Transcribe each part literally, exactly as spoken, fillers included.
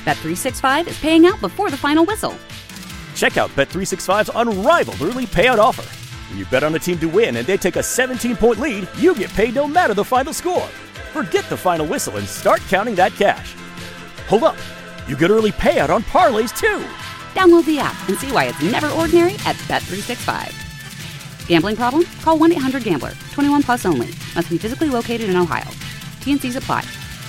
Bet three sixty-five is paying out before the final whistle. Check out Bet three sixty-five's unrivaled early payout offer. When you bet on a team to win and they take a seventeen-point lead, you get paid no matter the final score. Forget the final whistle and start counting that cash. Hold up. You get early payout on parlays, too. Download the app and see why it's never ordinary at Bet three sixty-five. Gambling problem? Call one eight hundred gambler. twenty-one plus only. Must be physically located in Ohio. T N Cs apply.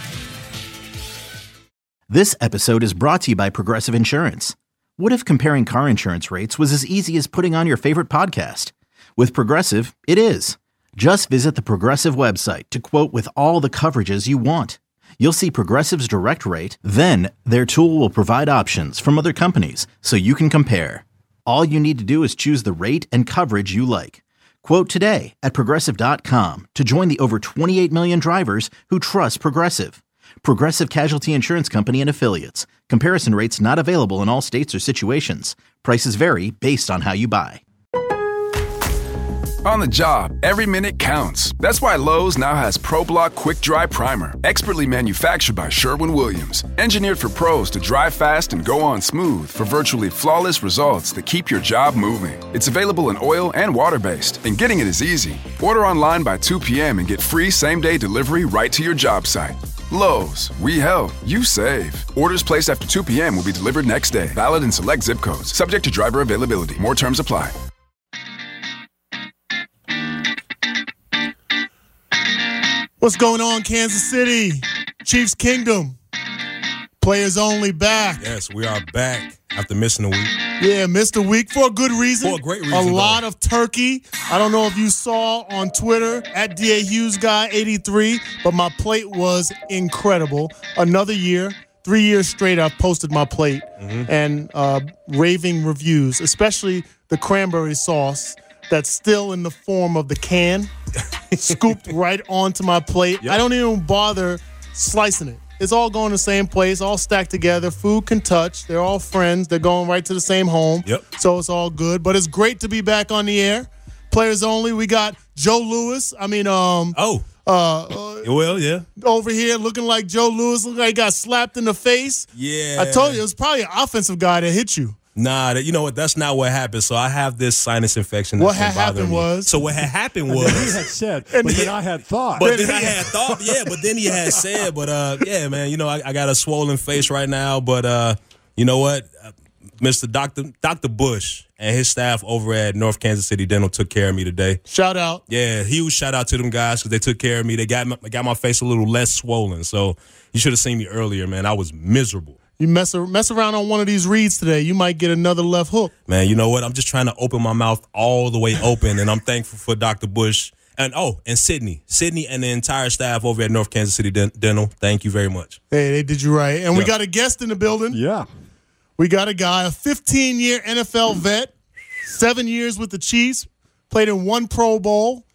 This episode is brought to you by Progressive Insurance. What if comparing car insurance rates was as easy as putting on your favorite podcast? With Progressive, it is. Just visit the Progressive website to quote with all the coverages you want. You'll see Progressive's direct rate, then their tool will provide options from other companies so you can compare. All you need to do is choose the rate and coverage you like. Quote today at Progressive dot com to join the over twenty-eight million drivers who trust Progressive. Progressive Casualty Insurance Company and Affiliates. Comparison rates not available in all states or situations. Prices vary based on how you buy. On the job, every minute counts. That's why Lowe's now has ProBlock Quick Dry Primer, expertly manufactured by Sherwin-Williams. Engineered for pros to dry fast and go on smooth for virtually flawless results that keep your job moving. It's available in oil and water-based, and getting it is easy. Order online by two p.m. and get free same-day delivery right to your job site. Lowe's, we help, you save. Orders placed after two p.m. will be delivered next day. Valid in select zip codes. Subject to driver availability. More terms apply. What's going on, Kansas City? Chiefs Kingdom. Players only back. Yes, we are back after missing a week. Yeah, missed a week for a good reason. For a great reason. A though. lot of turkey. I don't know if you saw on Twitter, at D A Hughes Guy eighty-three, but my plate was incredible. Another year, three years straight, I've posted my plate mm-hmm. and uh, raving reviews, especially the cranberry sauce that's still in the form of the can, scooped right onto my plate. Yep. I don't even bother slicing it. It's all going to the same place, all stacked together. Food can touch. They're all friends. They're going right to the same home. Yep. So it's all good. But it's great to be back on the air. Players only. We got Joe Lewis. I mean, um, oh, uh, uh, well, yeah, over here looking like Joe Lewis. Look like he got slapped in the face. Yeah, I told you it was probably an offensive guy that hit you. Nah, that, you know what? That's not what happened. So I have this sinus infection. What had happened me. was. So what had happened was. he had said, but then I had thought. But then I had thought, yeah. But then he had said, but uh, yeah, man. You know, I, I got a swollen face right now. But uh, you know what, Mister Doctor Doctor Bush and his staff over at North Kansas City Dental took care of me today. Shout out. Yeah, huge shout out to them guys because they took care of me. They got my, got my face a little less swollen. So you should have seen me earlier, man. I was miserable. You mess, mess around on one of these reads today, you might get another left hook. Man, you know what? I'm just trying to open my mouth all the way open, and I'm thankful for Doctor Bush. And, oh, and Sydney. Sydney and the entire staff over at North Kansas City Dental, thank you very much. Hey, they did you right. And yeah. we got a guest in the building. Yeah. We got a guy, a fifteen-year N F L vet, seven years with the Chiefs, played in one Pro Bowl.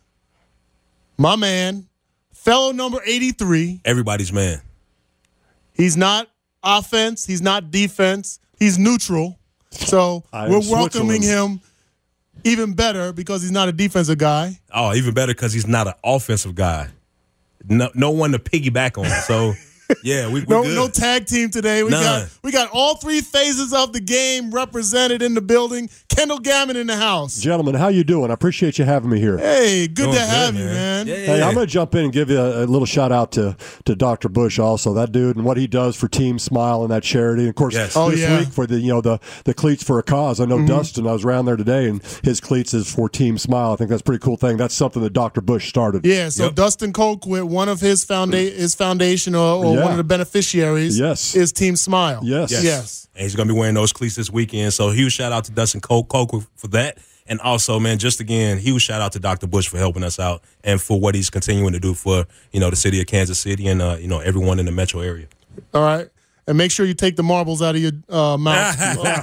My man, fellow number eighty-three. Everybody's man. He's not offense. He's not defense. He's neutral. So we're welcoming him even better because he's not a defensive guy. Oh, even better because he's not an offensive guy. No, no one to piggyback on. So, yeah, we, we're no, good. No tag team today. We None. got we got all three phases of the game represented in the building. Kendall Gammon in the house. Gentlemen, how you doing? I appreciate you having me here. Hey, good Doing to good, have man. you, man. Yeah, yeah, Hey, yeah. I'm going to jump in and give you a, a little shout out to, to Doctor Bush also, that dude, and what he does for Team Smile and that charity. And of course, Yes. Oh, this yeah. week for the you know the, the Cleats for a Cause. I know mm-hmm. Dustin, I was around there today, and his cleats is for Team Smile. I think that's a pretty cool thing. That's something that Doctor Bush started. Yeah, so Yep. Dustin Colquitt, one of his founda- his foundation or, or Yeah. one of the beneficiaries Yes. is Team Smile. Yes. Yes. Yes. And he's going to be wearing those cleats this weekend. So huge shout out to Dustin Col- Colquitt for that. And also, man, just again, huge shout out to Doctor Bush for helping us out and for what he's continuing to do for, you know, the city of Kansas City and, uh, you know, everyone in the metro area. All right. And make sure you take the marbles out of your uh, mouth.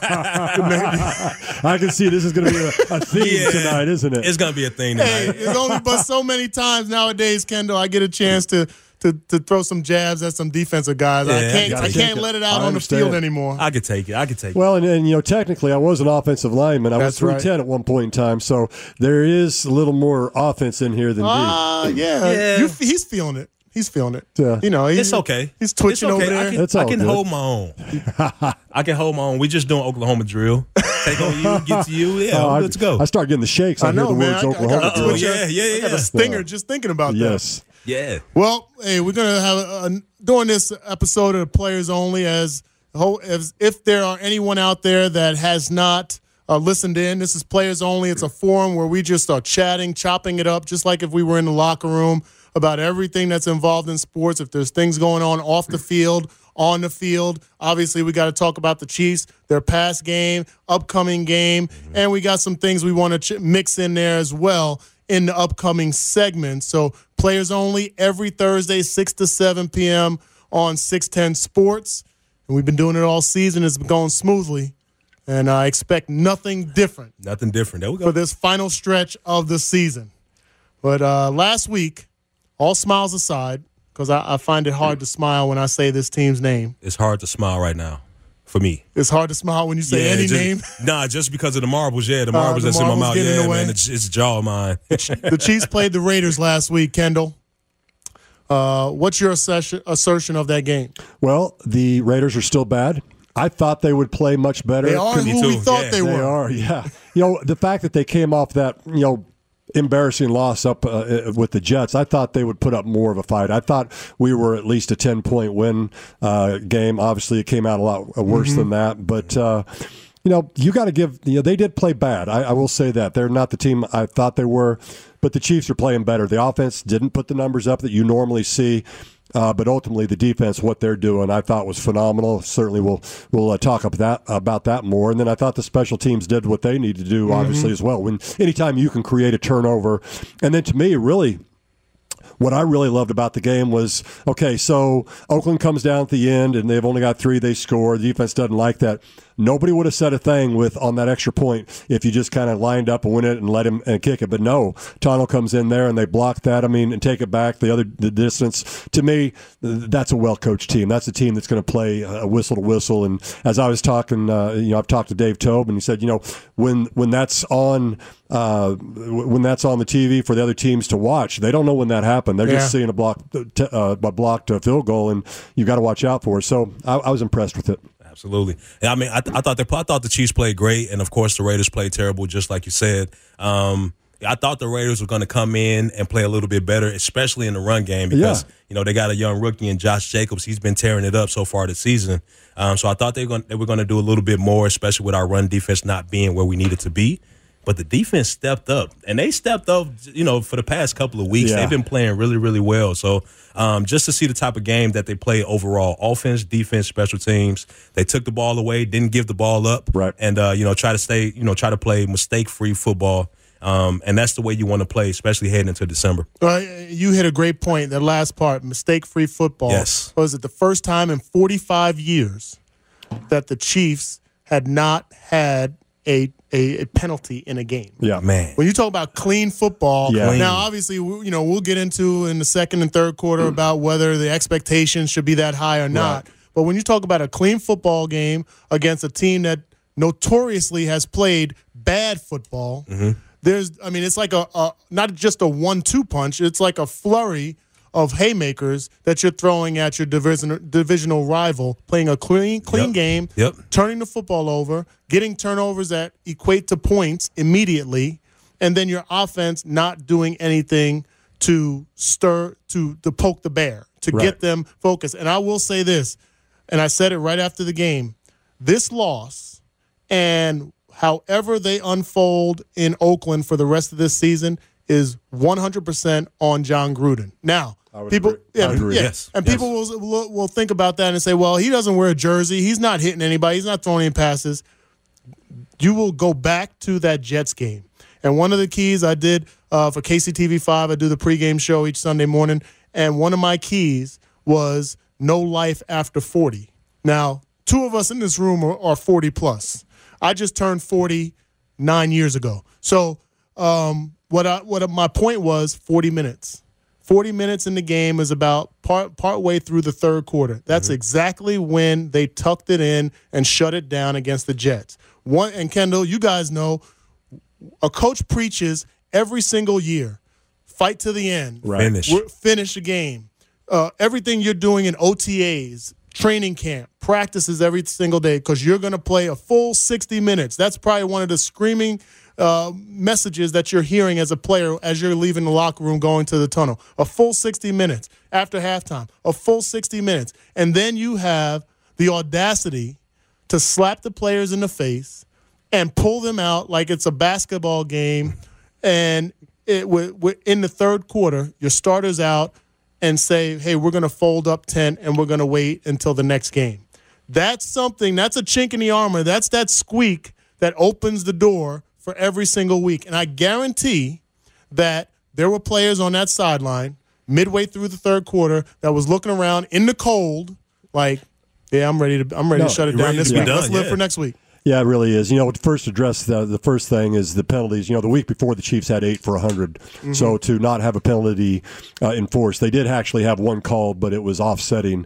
I can see this is going to be a, a theme Yeah. tonight, isn't it? It's going to be a thing Hey, tonight. it's only but so many times nowadays, Kendall, I get a chance to to, to throw some jabs at some defensive guys. I Yeah, can't you I gotta can't take let it. it out I on understand. the field anymore. I could take it. I could take it. Well, and, and you know, technically, I was an offensive lineman. I That's was three ten right. at one point in time, so there is a little more offense in here than D. Ah, yeah. Yeah. You, he's feeling it. He's feeling it. Yeah. You know, he's, It's okay. He's twitching It's okay. over there. I can, It's all I can good. hold my own. I can hold my own. We just doing Oklahoma drill. Take on you, get to you. Yeah, Oh, I- let's go. I start getting the shakes. I, I know, hear the man. words I, I Oklahoma. got a Uh-oh, twitch. yeah, yeah, I got yeah. a stinger just thinking about that. Yes. yeah. Well, hey, we're gonna have a, a, during this episode of Players Only, as, as if there are anyone out there that has not uh, listened in. This is Players Only. It's a forum where we just are chatting, chopping it up, just like if we were in the locker room, about everything that's involved in sports. If there's things going on off the field, on the field, obviously we got to talk about the Chiefs, their past game, upcoming game, and we got some things we want to ch- mix in there as well in the upcoming segment. So Players Only every Thursday, six to seven p.m. on six ten Sports. And we've been doing it all season. It's been going smoothly. And I expect nothing different Nothing different. There we for go. this final stretch of the season. But uh, last week, all smiles aside, because I, I find it hard to smile when I say this team's name. It's hard to smile right now for me. It's hard to smile when you say any just, name. Nah, just because of the marbles. Yeah, the marbles the that's in my marbles mouth. getting in Yeah, the way. man, it's, it's jaw of mine. The Chiefs played the Raiders last week, Kendall. Uh, what's your assertion, assertion of that game? Well, the Raiders are still bad. I thought they would play much better. They are Me who too, we thought yeah. they They were. are, yeah. You know, the fact that they came off that, you know, embarrassing loss up uh, with the Jets, I thought they would put up more of a fight. I thought we were at least a ten-point win uh, game. Obviously, it came out a lot worse Mm-hmm. than that. But, uh, you know, you got to give, you know, they did play bad. I, I will say that. They're not the team I thought they were, but the Chiefs are playing better. The offense didn't put the numbers up that you normally see. Uh, but ultimately, the defense, what they're doing, I thought was phenomenal. Certainly, we'll we'll uh, talk about that about that more. And then I thought the special teams did what they need to do, obviously as well. When anytime you can create a turnover, and then to me, really, what I really loved about the game was, okay, so Oakland comes down at the end, and they've only got three. They score. The defense doesn't like that. Nobody would have said a thing with on that extra point if you just kind of lined up and win it and let him and kick it. But no, Tonnell comes in there and they block that. I mean, and take it back the other the distance. To me, that's a well-coached team. That's a team that's going to play a whistle to whistle. And as I was talking, uh, you know, I've talked to Dave Tobe, and he said, you know, when when that's on uh, when that's on the T V for the other teams to watch, they don't know when that happened. They're Yeah. just seeing a block, uh, a blocked uh, field goal, and you got to watch out for it. So I, I was impressed with it. Absolutely. I mean, I, th- I thought they, I thought the Chiefs played great, and of course the Raiders played terrible, just like you said. Um, I thought the Raiders were going to come in and play a little bit better, especially in the run game, because Yeah. you know they got a young rookie in Josh Jacobs. He's been tearing it up so far this season. Um, so I thought they were going they were going to do a little bit more, especially with our run defense not being where we needed to be. But the defense stepped up, and they stepped up, you know, for the past couple of weeks. Yeah. They've been playing really, really well. So um, just to see the type of game that they play overall, offense, defense, special teams, they took the ball away, didn't give the ball up, Right. and, uh, you know, try to stay, you know, try to play mistake-free football. Um, and that's the way you want to play, especially heading into December. Uh, you hit a great point, that last part, mistake-free football. Yes. Was it the first time in forty-five years that the Chiefs had not had a, a, a penalty in a game? Yeah, Man. When you talk about clean football, Yeah. Clean. now obviously we- you know we'll get into in the second and third quarter about whether the expectations should be that high or not. Right. But when you talk about a clean football game against a team that notoriously has played bad football, there's I mean it's like a, a not just a one two punch, it's like a flurry of haymakers that you're throwing at your division, divisional rival, playing a clean clean Yep. game, Yep. turning the football over, getting turnovers that equate to points immediately, and then your offense not doing anything to stir, to, to poke the bear, to Right. get them focused. And I will say this, and I said it right after the game, this loss and however they unfold in Oakland for the rest of this season is one hundred percent on John Gruden. Now, would people, agree. yeah, I would agree. yeah, Yes. and Yes. people will, will will think about that and say, well, he doesn't wear a jersey. He's not hitting anybody. He's not throwing any passes. You will go back to that Jets game. And one of the keys I did uh, for K C T V five, I do the pregame show each Sunday morning, and one of my keys was no life after forty. Now, two of us in this room are, are forty plus. I just turned forty nine years ago. So um, what I, what my point was, forty minutes. forty minutes in the game is about part part way through the third quarter. That's exactly when they tucked it in and shut it down against the Jets. One and Kendall, you guys know, a coach preaches every single year, fight to the end, Right. Finish. We're- finish the game. uh, everything you're doing in O T As, training camp, practices every single day because you're going to play a full sixty minutes. That's probably one of the screaming uh, messages that you're hearing as a player as you're leaving the locker room going to the tunnel. A full sixty minutes after halftime, a full sixty minutes. And then you have the audacity to slap the players in the face and pull them out like it's a basketball game. And it, we're, we're in the third quarter, your starter's out, and say, hey, we're going to fold up tent and we're going to wait until the next game. That's something, that's a chink in the armor. That's that squeak that opens the door for every single week. And I guarantee that there were players on that sideline midway through the third quarter that was looking around in the cold like, yeah, I'm ready to I'm ready No, to shut it you're down ready this to be week. done, Let's live yeah. for next week. Yeah, it really is. You know, to first address the, the first thing is the penalties. You know, the week before the Chiefs had eight for one hundred. Mm-hmm. So to not have a penalty uh, enforced, they did actually have one called, but it was offsetting.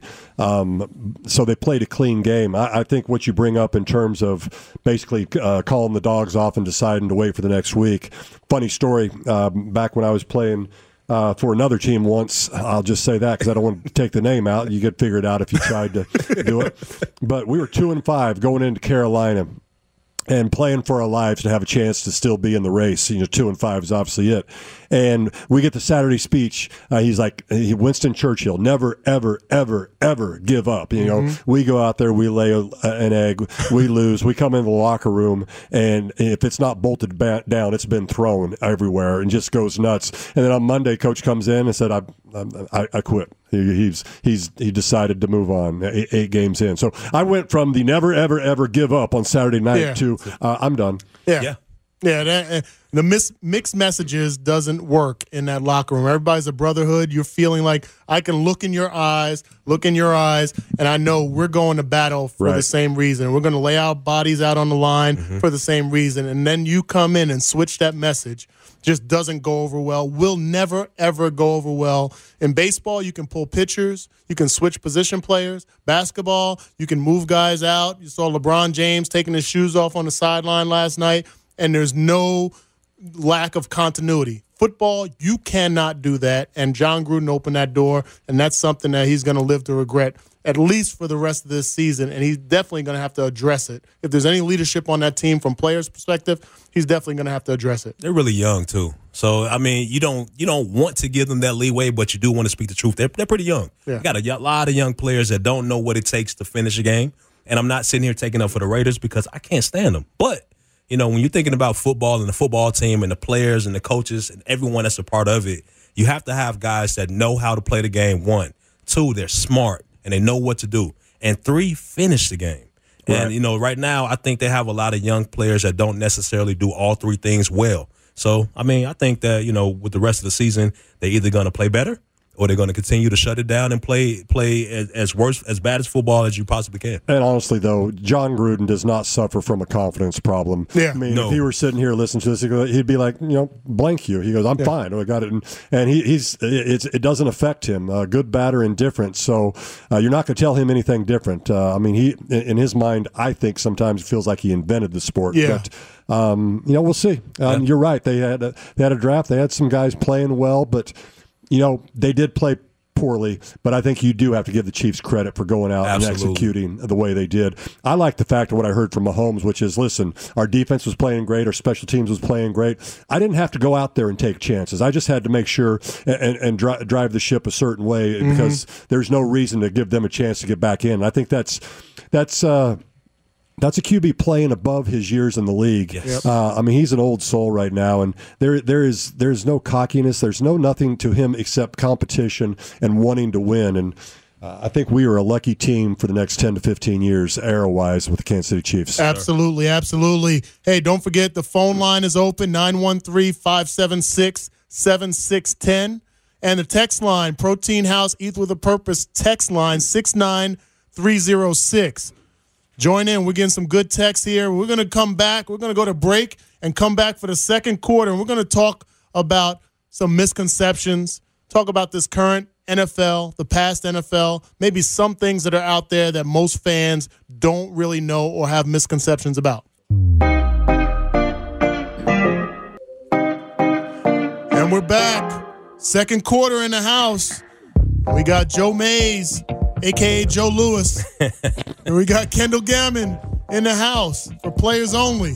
Um, so they played a clean game. I, I think what you bring up in terms of basically uh, calling the dogs off and deciding to wait for the next week. Funny story, um, back when I was playing Uh, for another team once, I'll just say that because I don't want to take the name out. You could figure it out if you tried to do it. But we were two and five going into Carolina and playing for our lives to have a chance to still be in the race. You know, two and five is obviously it. And we get the Saturday speech. Uh, he's like, he, Winston Churchill, never, ever, ever, ever give up. You know, mm-hmm. we go out there, we lay a, an egg, we lose, we come in the locker room, and if it's not bolted ba- down, it's been thrown everywhere and just goes nuts. And then on Monday, Coach comes in and said, I, I, I quit. He, he's he's he decided to move on eight, eight games in. So I went from the never, ever, ever give up on Saturday night yeah. to uh, I'm done. Yeah. Yeah. Yeah, that, uh, the mis- mixed messages doesn't work in that locker room. Everybody's a brotherhood. You're feeling like I can look in your eyes, look in your eyes, and I know we're going to battle for right. the same reason. We're going to lay our bodies out on the line mm-hmm. for the same reason. And then you come in and switch that message. Just doesn't go over well. Will never, ever go over well. In baseball, you can pull pitchers. You can switch position players. Basketball, you can move guys out. You saw LeBron James taking his shoes off on the sideline last night, and there's no lack of continuity. Football, you cannot do that, and John Gruden opened that door, and that's something that he's going to live to regret, at least for the rest of this season, and he's definitely going to have to address it. If there's any leadership on that team from players' perspective, he's definitely going to have to address it. They're really young, too. So, I mean, you don't you don't want to give them that leeway, but you do want to speak the truth. They're, they're pretty young. Yeah. You got a lot of young players that don't know what it takes to finish a game, and I'm not sitting here taking up for the Raiders because I can't stand them. But you know, when you're thinking about football and the football team and the players and the coaches and everyone that's a part of it, you have to have guys that know how to play the game, one. Two, they're smart and they know what to do. And three, finish the game. Right. And, you know, right now I think they have a lot of young players that don't necessarily do all three things well. So, I mean, I think that, you know, with the rest of the season, they're either going to play better or they're going to continue to shut it down and play play as, as worse, as bad as football as you possibly can. And honestly, though, John Gruden does not suffer from a confidence problem. Yeah. I mean, No. if he were sitting here listening to this, he'd be like, you know, blank you. He goes, I'm Yeah. fine. I got it. And, and he, he's it's, it doesn't affect him, uh, good, bad, or indifferent. So uh, you're not going to tell him anything different. Uh, I mean, he in his mind, I think sometimes it feels like he invented the sport. Yeah. But, um, you know, we'll see. Um, Yeah. You're right. They had a, they had a draft. They had some guys playing well, but, you know, they did play poorly, but I think you do have to give the Chiefs credit for going out Absolutely. and executing the way they did. I like the fact of what I heard from Mahomes, which is, listen, our defense was playing great, our special teams was playing great. I didn't have to go out there and take chances. I just had to make sure and, and, and dri- drive the ship a certain way mm-hmm. because there's no reason to give them a chance to get back in. I think that's that's uh, That's a Q B playing above his years in the league. Yes. Uh, I mean, he's an old soul right now, and there there is there's no cockiness. There's no nothing to him except competition and wanting to win. And uh, I think we are a lucky team for the next ten to fifteen years, era-wise, with the Kansas City Chiefs. Absolutely, absolutely. Hey, don't forget the phone line is open, nine one three, five seven six, seven six one zero. And the text line, Protein House, Eat with a Purpose, text line, six nine three zero six. Join in. We're getting some good texts here. We're going to come back. We're going to go to break and come back for the second quarter. And we're going to talk about some misconceptions, talk about this current N F L, the past N F L, maybe some things that are out there that most fans don't really know or have misconceptions about. And we're back. Second quarter in the house. We got Joe Mays, a k a. Joe Lewis. And we got Kendall Gammon in the house for Players Only.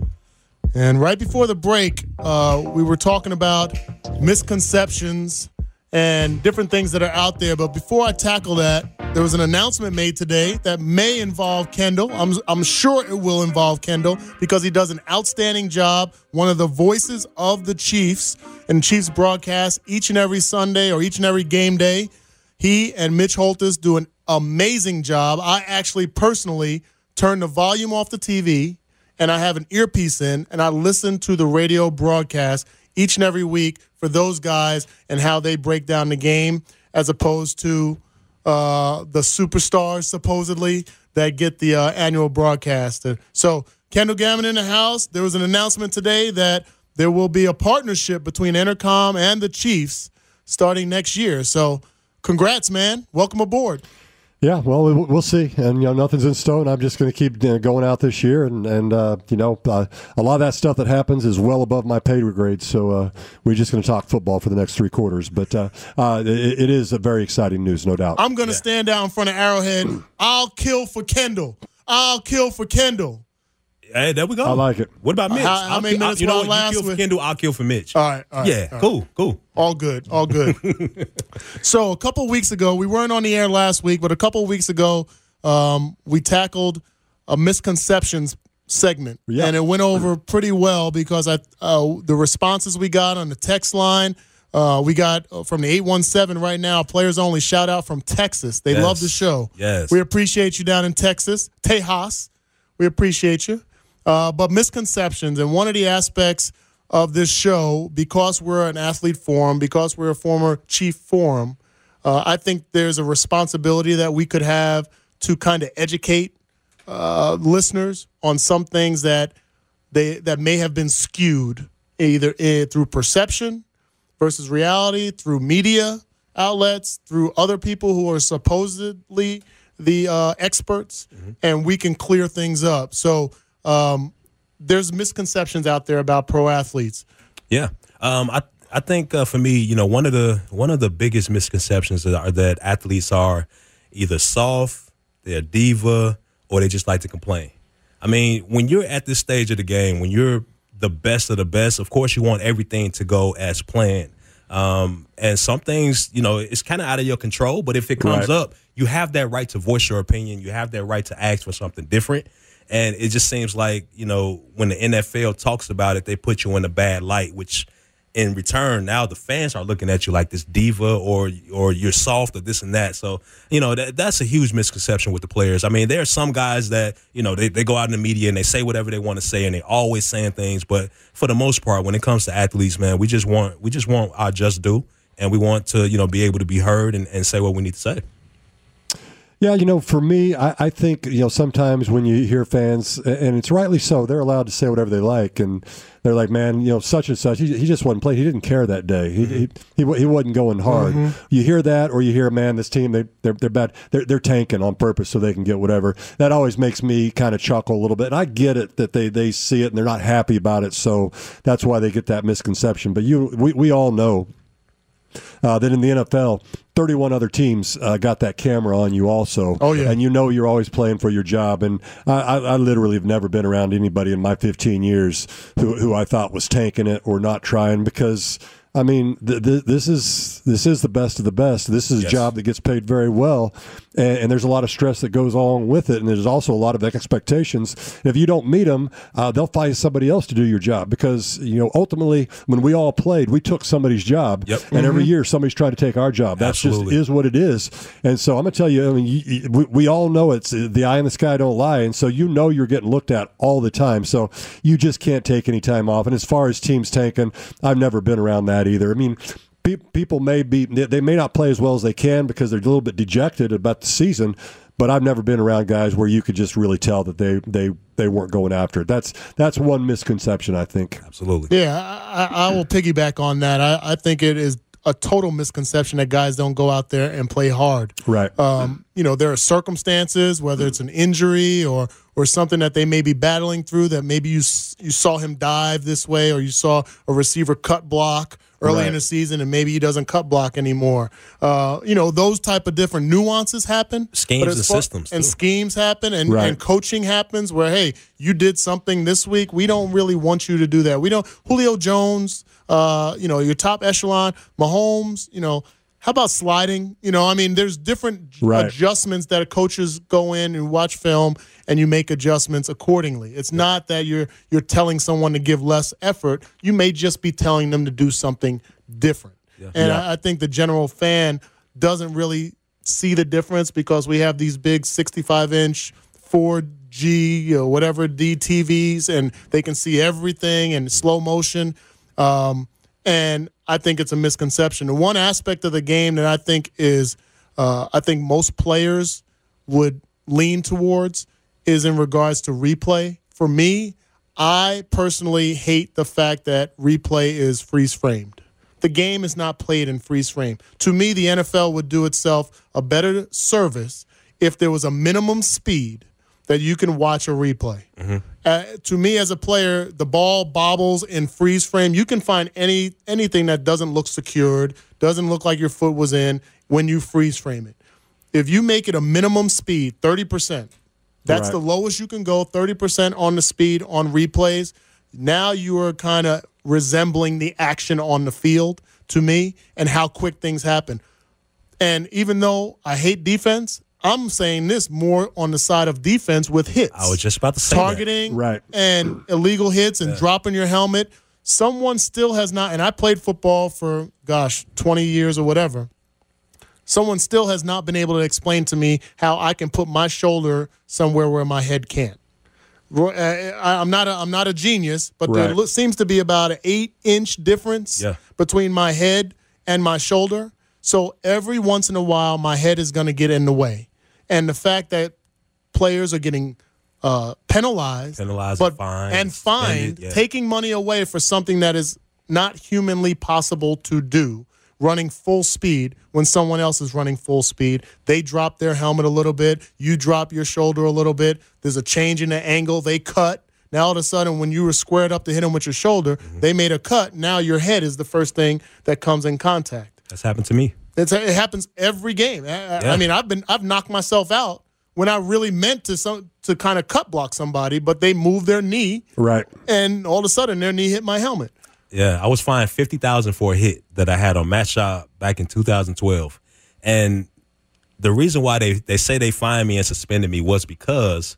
And right before the break, uh, we were talking about misconceptions and different things that are out there. But before I tackle that, there was an announcement made today that may involve Kendall. I'm, I'm sure it will involve Kendall because he does an outstanding job, one of the voices of the Chiefs and Chiefs broadcast each and every Sunday or each and every game day. He and Mitch Holthus do an amazing job. I actually personally turn the volume off the T V and I have an earpiece in and I listen to the radio broadcast each and every week for those guys and how they break down the game as opposed to uh, the superstars, supposedly, that get the uh, annual broadcast. So Kendall Gammon in the house. There was an announcement today that there will be a partnership between Entercom and the Chiefs starting next year. So congrats, man. Welcome aboard. Yeah, well, we- we'll see. And, you know, nothing's in stone. I'm just going to keep you know, going out this year. And, and uh, you know, uh, a lot of that stuff that happens is well above my pay grade. So uh, we're just going to talk football for the next three quarters. But uh, uh, it, it is a very exciting news, no doubt. I'm going to yeah. stand out in front of Arrowhead. I'll kill for Kendall. I'll kill for Kendall. Hey, there we go. I like it. What about Mitch? How, how many minutes you know will what? I last You kill with? for Kendall, I'll kill for Mitch. All right. All right yeah, all right. cool, cool. All good, all good. So a couple weeks ago, we weren't on the air last week, but a couple weeks ago, um, we tackled a misconceptions segment, yeah. and it went over pretty well because I, uh, the responses we got on the text line, uh, we got from the eight one seven right now, Players Only shout out from Texas. They yes. love the show. Yes. We appreciate you down in Texas. Tejas, we appreciate you. Uh, but misconceptions, and one of the aspects of this show, because we're an athlete forum, because we're a former Chief forum, uh, I think there's a responsibility that we could have to kind of educate uh, listeners on some things that they that may have been skewed either in, through perception versus reality, through media outlets, through other people who are supposedly the uh, experts, mm-hmm. and we can clear things up. So um, there's misconceptions out there about pro athletes. Yeah, um, I I think uh, for me, you know, one of the one of the biggest misconceptions are that athletes are either soft, they're a diva, or they just like to complain. I mean, when you're at this stage of the game, when you're the best of the best, of course you want everything to go as planned. Um, and some things, you know, it's kind of out of your control, but if it comes right. up, you have that right to voice your opinion. You have that right to ask for something different. And it just seems like, you know, when the N F L talks about it, they put you in a bad light, which in return, now the fans are looking at you like this diva or or you're soft or this and that. So, you know, that, that's a huge misconception with the players. I mean, there are some guys that, you know, they, they go out in the media and they say whatever they want to say and they're always saying things. But for the most part, when it comes to athletes, man, we just want we just want our just due. And we want to, you know, be able to be heard and, and say what we need to say. Yeah, you know, for me, I, I think, you know, sometimes when you hear fans, and it's rightly so, they're allowed to say whatever they like, and they're like, man, you know, such and such, he, he just wasn't playing. He didn't care that day. He mm-hmm. he, he he wasn't going hard. Mm-hmm. You hear that, or you hear, man, this team, they, they're, they're bad. They're, they're tanking on purpose so they can get whatever. That always makes me kind of chuckle a little bit. And I get it that they, they see it and they're not happy about it, so that's why they get that misconception. But you, we, we all know Uh, that in the N F L, thirty-one other teams uh, got that camera on you also. Oh, yeah. And you know you're always playing for your job. And I, I, I literally have never been around anybody in my fifteen years who, who I thought was tanking it or not trying because, I mean, th- th- this is this is the best of the best. This is Yes. a job that gets paid very well, and, and there's a lot of stress that goes along with it, and there's also a lot of expectations. If you don't meet them, uh, they'll find somebody else to do your job because, you know, ultimately, when we all played, we took somebody's job, Yep. and Mm-hmm. every year somebody's trying to take our job. That's Absolutely. just is what it is. And so I'm going to tell you, I mean, you, you, we, we all know it's the eye in the sky don't lie, and so you know you're getting looked at all the time. So you just can't take any time off. And as far as teams tanking, I've never been around that either. I mean, people may be, they may not play as well as they can because they're a little bit dejected about the season, but I've never been around guys where you could just really tell that they, they, they weren't going after it. That's that's one misconception, I think. Absolutely. Yeah, I, I will piggyback on that. I, I think it is a total misconception that guys don't go out there and play hard. Right. Um, you know, there are circumstances, whether it's an injury or or something that they may be battling through, that maybe you you saw him dive this way, or you saw a receiver cut block early Right. in the season and maybe he doesn't cut block anymore. Uh, you know, those type of different nuances happen. Schemes But as and far- systems, And too. schemes happen and, Right. and coaching happens where, hey, you did something this week. We don't really want you to do that. We don't – Julio Jones, uh, you know, your top echelon, Mahomes, you know, how about sliding? You know, I mean, there's different j- Right. adjustments that coaches go in and watch film and you make adjustments accordingly. It's not that you're you're telling someone to give less effort. You may just be telling them to do something different. And Yeah. I, I think the general fan doesn't really see the difference because we have these big sixty-five inch four G or whatever D T Vs and they can see everything in slow motion. Um, and I think it's a misconception. The one aspect of the game that I think is, uh, I think most players would lean towards is in regards to replay. For me, I personally hate the fact that replay is freeze framed. The game is not played in freeze frame. To me, the N F L would do itself a better service if there was a minimum speed that you can watch a replay. Mm-hmm. Uh, to me, as a player, the ball bobbles in freeze frame. You can find any anything that doesn't look secured, doesn't look like your foot was in when you freeze frame it. If you make it a minimum speed, thirty percent, that's Right. the lowest you can go, thirty percent on the speed on replays. Now you are kind of resembling the action on the field to me and how quick things happen. And even though I hate defense, I'm saying this more on the side of defense with hits. I was just about to say that. Targeting Right. and illegal hits and Yeah. dropping your helmet. Someone still has not, and I played football for, gosh, twenty years or whatever. Someone still has not been able to explain to me how I can put my shoulder somewhere where my head can't. Ro- uh, I- I'm not a, I'm not a genius, but there Right. lo- seems to be about an eight-inch difference Yeah. between my head and my shoulder. So every once in a while, my head is going to get in the way. And the fact that players are getting uh, penalized, Penalized, but, fined, and fined, suspended, yeah. taking money away for something that is not humanly possible to do, running full speed when someone else is running full speed. They drop their helmet a little bit. You drop your shoulder a little bit. There's a change in the angle. They cut. Now all of a sudden, when you were squared up to hit them with your shoulder, Mm-hmm. they made a cut. Now your head is the first thing that comes in contact. That's happened to me. It's, it happens every game. I, I- Yeah. I mean, I've been I've knocked myself out when I really meant to some to kind of cut block somebody, but they moved their knee, Right. and all of a sudden their knee hit my helmet. Yeah, I was fined fifty thousand for a hit that I had on Matt Schaub back in two thousand twelve, and the reason why they they say they fined me and suspended me was because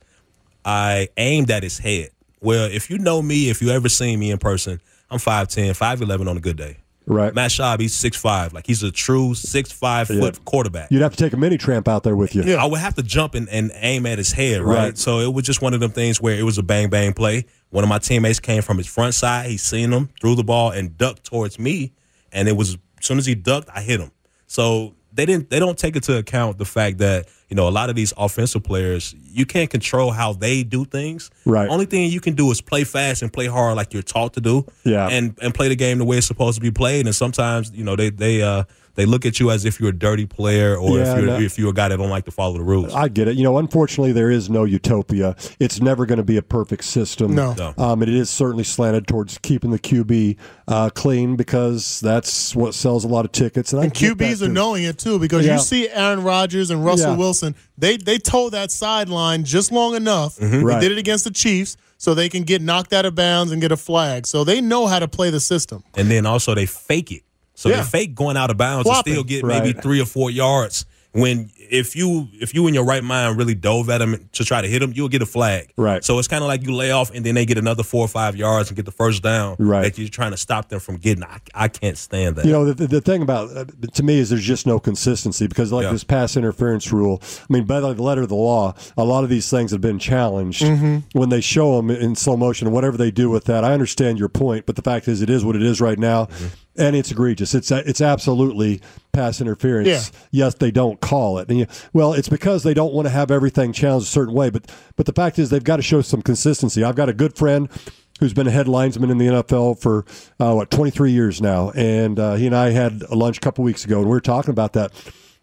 I aimed at his head. Well, if you know me, if you ever seen me in person, I'm five ten, five eleven on a good day. Right. Matt Schaub, he's six five, like he's a true six five Yeah. foot quarterback. You'd have to take a mini tramp out there with you. Yeah. I would have to jump and, and aim at his head, right? Right. So it was just one of them things where it was a bang bang play. One of my teammates came from his front side. He seen him, threw the ball, and ducked towards me. And it was as soon as he ducked, I hit him. So they didn't. They don't take into account the fact that you know a lot of these offensive players, you can't control how they do things. Right. Only thing you can do is play fast and play hard like you're taught to do. Yeah. And and play the game the way it's supposed to be played. And sometimes you know they they uh they look at you as if you're a dirty player or Yeah, if you're no. if you're a guy that don't like to follow the rules. I get it. You know, unfortunately, there is no utopia. It's never going to be a perfect system. No. No. Um, it is certainly slanted towards keeping the Q B uh, clean because that's what sells a lot of tickets. And, I And get Q Bs that, are too. knowing it too, because Yeah. you see Aaron Rodgers and Russell Yeah. Wilson. They they toe that sideline just long enough. They Right. did it against the Chiefs, so they can get knocked out of bounds and get a flag. So they know how to play the system. And then also they fake it. So Yeah. they fake going out of bounds Flopping. and still get maybe Right. three or four yards. When if you if you in your right mind really dove at him to try to hit him, you'll get a flag. Right. So it's kind of like you lay off and then they get another four or five yards and get the first down. Right. That you're trying to stop them from getting. I, I can't stand that. You know, the, the thing about uh, to me is there's just no consistency because, like Yeah. this pass interference rule, I mean, by the letter of the law, a lot of these things have been challenged Mm-hmm. when they show them in slow motion. Whatever they do with that, I understand your point, but the fact is, it is what it is right now, Mm-hmm. and it's egregious. It's it's absolutely pass interference. Yeah. Yes, they don't call it, and you, well, it's because they don't want to have everything challenged a certain way. But but the fact is, they've got to show some consistency. I've got a good friend who's been a head linesman in the N F L for, uh, what, twenty-three years now. And uh, he and I had a lunch a couple weeks ago, and we were talking about that.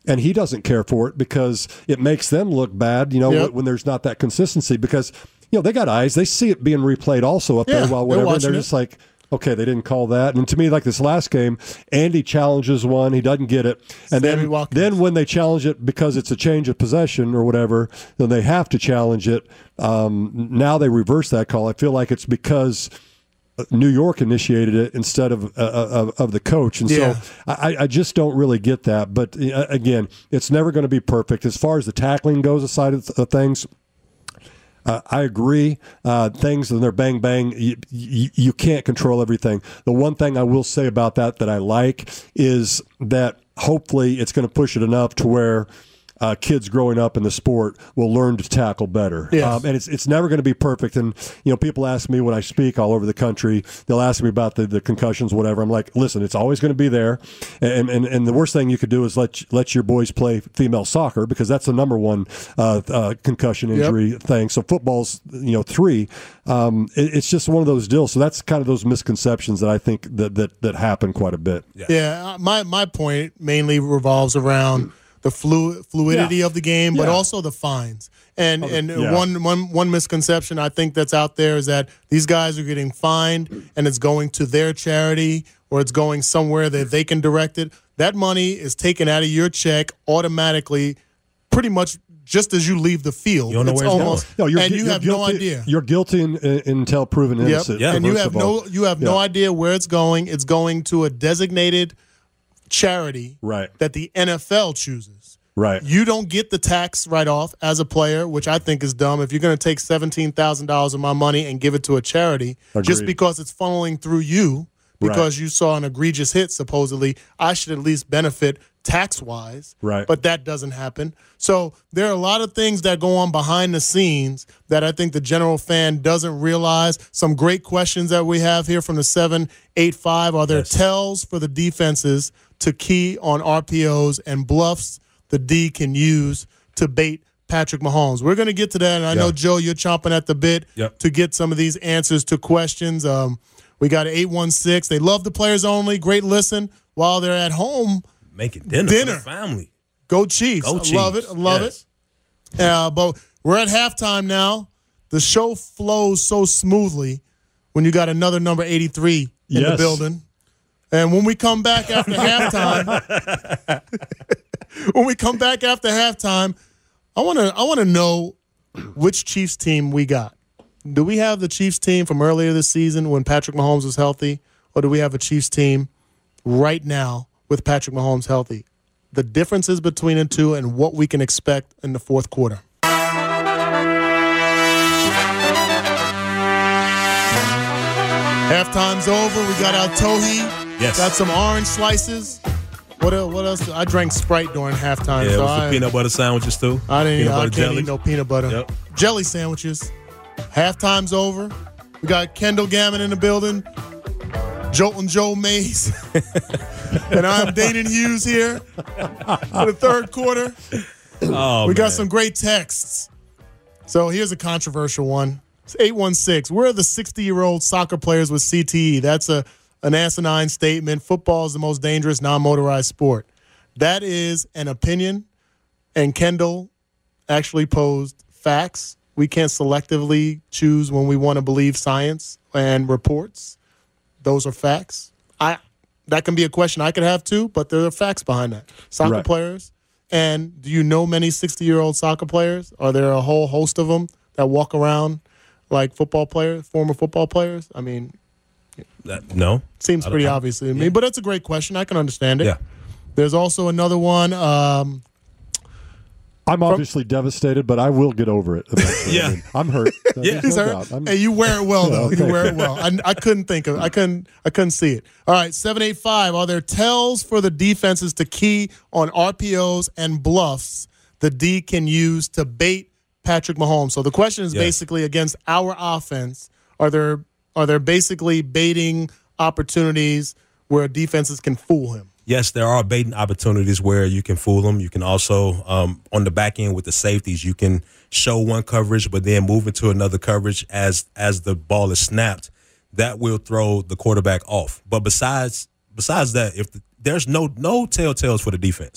and he doesn't care for it because it makes them look bad, you know, Yep. when, when there's not that consistency. Because, you know, they got eyes. They see it being replayed also up Yeah, there while they're whatever. And watching they're it. just like, okay, they didn't call that. And to me, like this last game, Andy challenges one. He doesn't get it. And Sammy then, Watkins. then when they challenge it because it's a change of possession or whatever, then they have to challenge it. Um, now they reverse that call. I feel like it's because New York initiated it instead of uh, of, of the coach. And Yeah. so I, I just don't really get that. But uh, again, it's never going to be perfect. As far as the tackling goes aside of, of things, Uh, I agree. Uh, things and they're bang bang. You, you, you can't control everything. The one thing I will say about that that I like is that hopefully it's going to push it enough to where uh, kids growing up in the sport will learn to tackle better. Yes. Um, and it's it's never going to be perfect. And you know, people ask me when I speak all over the country, they'll ask me about the, the concussions, whatever. I'm like, listen, it's always going to be there. And, and and the worst thing you could do is let let your boys play female soccer because that's the number one uh, uh, concussion injury Yep. thing. So football's you know three. Um, it, it's just one of those deals. So that's kind of those misconceptions that I think that that, that happen quite a bit. Yeah. Yeah, uh, my my point mainly revolves around the flu- fluidity Yeah. of the game, but Yeah. also the fines. And and yeah. one one one misconception I think that's out there is that these guys are getting fined and it's going to their charity or it's going somewhere that they can direct it. That money is taken out of your check automatically, pretty much just as you leave the field. You don't know it's where it's almost, No, you're, and gui- you you're have guilty, no idea. You're guilty in, in, until proven Yep. innocent. Yeah. And you first have of all. no you have no Yeah. idea where it's going. It's going to a designated charity Right. that the N F L chooses. Right. You don't get the tax write-off as a player, which I think is dumb. If you're going to take seventeen thousand dollars of my money and give it to a charity just Agreed. because it's funneling through you because you saw an egregious hit, supposedly, I should at least benefit tax-wise. Right. But that doesn't happen. So there are a lot of things that go on behind the scenes that I think the general fan doesn't realize. Some great questions that we have here from the seven eight five. Are there Yes. tells for the defenses to key on R P Os and bluffs the D can use to bait Patrick Mahomes? We're going to get to that, and I Yeah. know, Joe, you're chomping at the bit Yep. to get some of these answers to questions. Um, we got eight one six. They love the players only. Great listen while they're at home. Making dinner, Dinner. for the family. Go Chiefs. Go I Chiefs. love it. I love Yes. it. Uh, but we're at halftime now. The show flows so smoothly when you got another number eighty-three in the Yes. building. And when we come back after halftime, when we come back after halftime, I want to I want to know which Chiefs team we got. Do we have the Chiefs team from earlier this season when Patrick Mahomes was healthy, or do we have a Chiefs team right now with Patrick Mahomes healthy? The differences between the two and what we can expect in the fourth quarter. Halftime's over. We got our tohi. Yes. Got some orange slices. What else? What else? I drank Sprite during halftime. Yeah, it so was I, the peanut butter sandwiches too. I didn't. Peanut I butter can't jelly. eat no peanut butter. Yep. Jelly sandwiches. Halftime's over. We got Kendall Gammon in the building. Joltin' Joe Mays. And I'm Danon Hughes here for the third quarter. Oh, We got man. some great texts. So here's a controversial one. It's eight one six. We're the sixty-year-old soccer players with C T E. That's a an asinine statement. Football is the most dangerous non-motorized sport. That is an opinion, and Kendall actually posed facts. We can't selectively choose when we want to believe science and reports. Those are facts. I that can be a question I could have too, but there are facts behind that. Soccer Right. players. And do you know many sixty-year-old soccer players? Are there a whole host of them that walk around like football players, former football players? I mean, That- no. seems I don't- pretty I- obvious to me, yeah. but it's a great question. I can understand it. Yeah. There's also another one. Um, I'm obviously devastated, but I will get over it eventually. Yeah. I mean, I'm hurt. Yeah. There's no Sir, doubt. I'm- hey, you wear it well though. Yeah, You okay. wear it well. I, I couldn't think of. I couldn't. I couldn't see it. All right, seven eight five. Are there tells for the defenses to key on R P Os and bluffs the D can use to bait Patrick Mahomes? So the question is Yes. basically against our offense. Are there are there basically baiting opportunities where defenses can fool him? Yes, there are baiting opportunities where you can fool them. You can also, um, on the back end with the safeties, you can show one coverage, but then move into another coverage as as the ball is snapped. That will throw the quarterback off. But besides besides that, if the, there's no no telltales for the defense,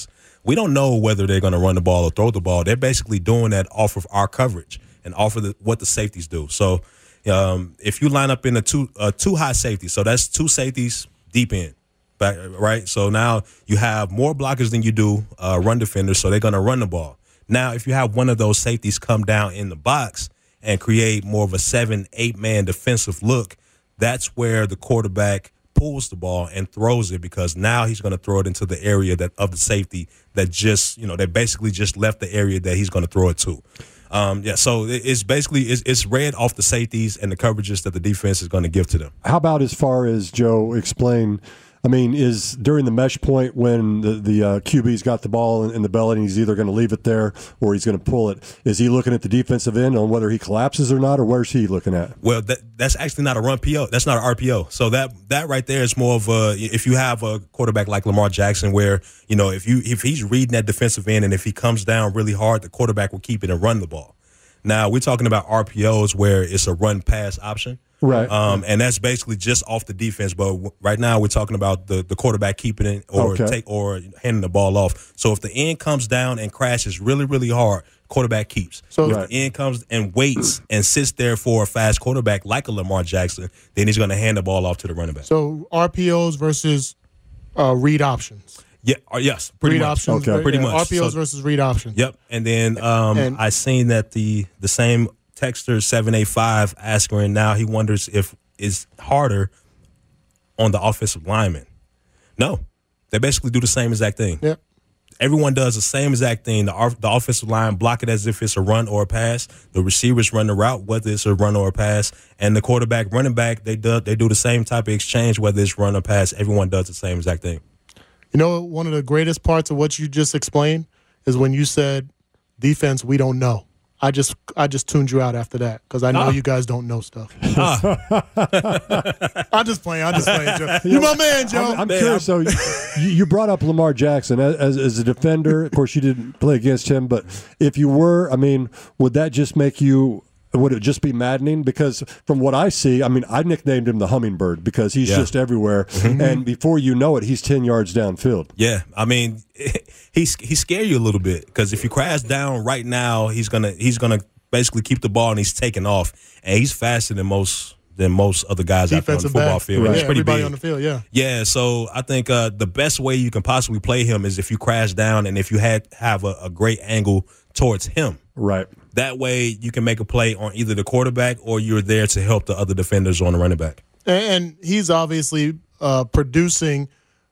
we don't know whether they're going to run the ball or throw the ball. They're basically doing that off of our coverage and off of the, what the safeties do. So um, if you line up in a two uh, two high safety, so that's two safeties deep in, back, right? So now you have more blockers than you do uh, run defenders, so they're going to run the ball. Now, if you have one of those safeties come down in the box and create more of a seven, eight-man defensive look, that's where the quarterback pulls the ball and throws it, because now he's going to throw it into the area that of the safety that just, you know, that basically just left the area that he's going to throw it to. Um, yeah, so it's basically it's, it's read off the safeties and the coverages that the defense is going to give to them. How about as far as, Joe, explain, I mean, is during the mesh point when the, the uh, Q B's got the ball in, in the belly and he's either going to leave it there or he's going to pull it, is he looking at the defensive end on whether he collapses or not, or where's he looking at? Well, that, that's actually not a run P O. That's not an R P O. So that that right there is more of a, if you have a quarterback like Lamar Jackson where, you know, if you if he's reading that defensive end and if he comes down really hard, the quarterback will keep it and run the ball. Now, we're talking about R P Os where it's a run-pass option. Right. Um, and that's basically just off the defense. But w- right now we're talking about the, the quarterback keeping it or okay. take or handing the ball off. So if the end comes down and crashes really, really hard, quarterback keeps. So if right. the end comes and waits and sits there for a fast quarterback like a Lamar Jackson, then he's going to hand the ball off to the running back. So R P Os versus uh, read options. Yeah. Uh, yes. Pretty read much. options. Okay. Pretty yeah, much. R P Os So- versus read options. Yep. And then um, And- I seen that the the same texter seven eight five asking now he wonders if it's harder on the offensive lineman. No, they basically do the same exact thing. Yep. Everyone does the same exact thing. The, the offensive line block it as if it's a run or a pass. The receivers run the route, whether it's a run or a pass. And the quarterback, running back, they do, they do the same type of exchange, whether it's run or pass. Everyone does the same exact thing. You know, one of the greatest parts of what you just explained is when you said defense, we don't know. I just I just tuned you out after that because I know Ah. you guys don't know stuff. Ah. I'm just playing. I'm just playing, Joe. You my man, Joe. I'm, I'm Man, curious. So you, you brought up Lamar Jackson as, as, as a defender. Of course, you didn't play against him, but if you were, I mean, would that just make you? Would it just be maddening? Because from what I see, I mean, I nicknamed him the Hummingbird because he's Yeah. just everywhere, and before you know it, he's ten yards downfield. Yeah, I mean, he's he scare you a little bit because if you crash down right now, he's gonna he's gonna basically keep the ball and he's taking off, and he's faster than most than most other guys out there on the Defensive football back. field. Yeah, He's pretty everybody big. on the field, yeah. Yeah, so I think uh, the best way you can possibly play him is if you crash down and if you had have a, a great angle towards him. Right. That way you can make a play on either the quarterback or you're there to help the other defenders on the running back. And, and he's obviously uh, producing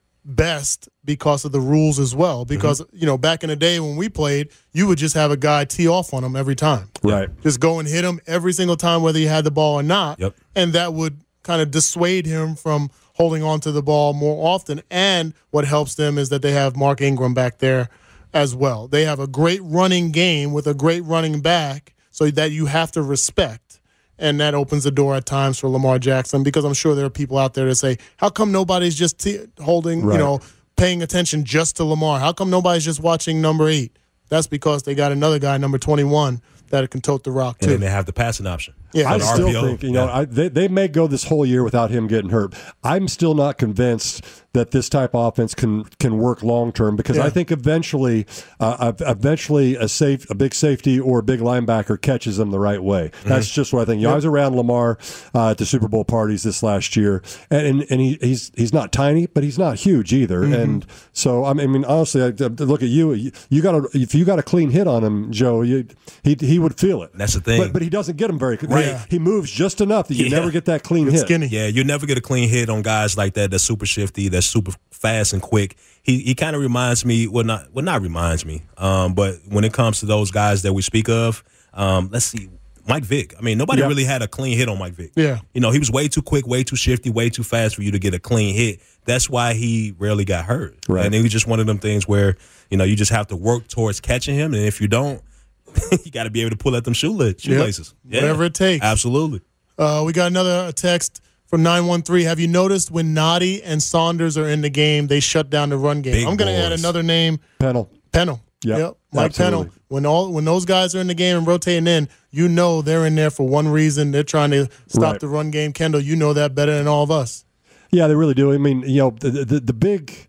best because of the rules as well. Because, Mm-hmm. you know, back in the day when we played, you would just have a guy tee off on him every time. Right. Just go and hit him every single time, whether he had the ball or not. Yep. And that would kind of dissuade him from holding on to the ball more often. And what helps them is that they have Mark Ingram back there as well. They have a great running game with a great running back, so that you have to respect. And that opens the door at times for Lamar Jackson, because I'm sure there are people out there that say, how come nobody's just t- holding, Right. you know, paying attention just to Lamar? How come nobody's just watching number eight? That's because they got another guy, number twenty-one, that can tote the rock, And too. then they have the passing option. Yeah. I So the still R P O, think, you know, yeah. I, they, they may go this whole year without him getting hurt. I'm still not convinced that this type of offense can can work long term, because Yeah. I think eventually, uh, eventually a safe, a big safety or a big linebacker catches them the right way. That's Mm-hmm. just what I think. You know, I was around Lamar uh, at the Super Bowl parties this last year, and and, and he, he's he's not tiny, but he's not huge either. Mm-hmm. And so I mean, I mean, honestly, I, I look at you. You, you got a if you got a clean hit on him, Joe, you, he he would feel it. That's the thing. But, but he doesn't get them very. Right. He, he moves just enough that you Yeah. never get that clean It's hit. skinny. Yeah, you'll never get a clean hit on guys like that. That's super shifty. That's super fast and quick. He he kind of reminds me. Well, not well, not reminds me. Um, but when it comes to those guys that we speak of, um, let's see, Mike Vick. I mean, nobody Yeah. really had a clean hit on Mike Vick. Yeah. You know, he was way too quick, way too shifty, way too fast for you to get a clean hit. That's why he rarely got hurt. Right. And it was just one of them things where you know you just have to work towards catching him, and if you don't, you got to be able to pull at them shoela- shoelaces. Yeah. Whatever it takes. Absolutely. Uh, we got another text from nine one three. Have you noticed when Noddy and Saunders are in the game, they shut down the run game? Big I'm going to add boys. another name, Pennell. Pennell. Yep, Mike absolutely. Pennell. When all when those guys are in the game and rotating in, you know they're in there for one reason. They're trying to stop Right. the run game. Kendall, you know that better than all of us. Yeah, they really do. I mean, you know, the the, the big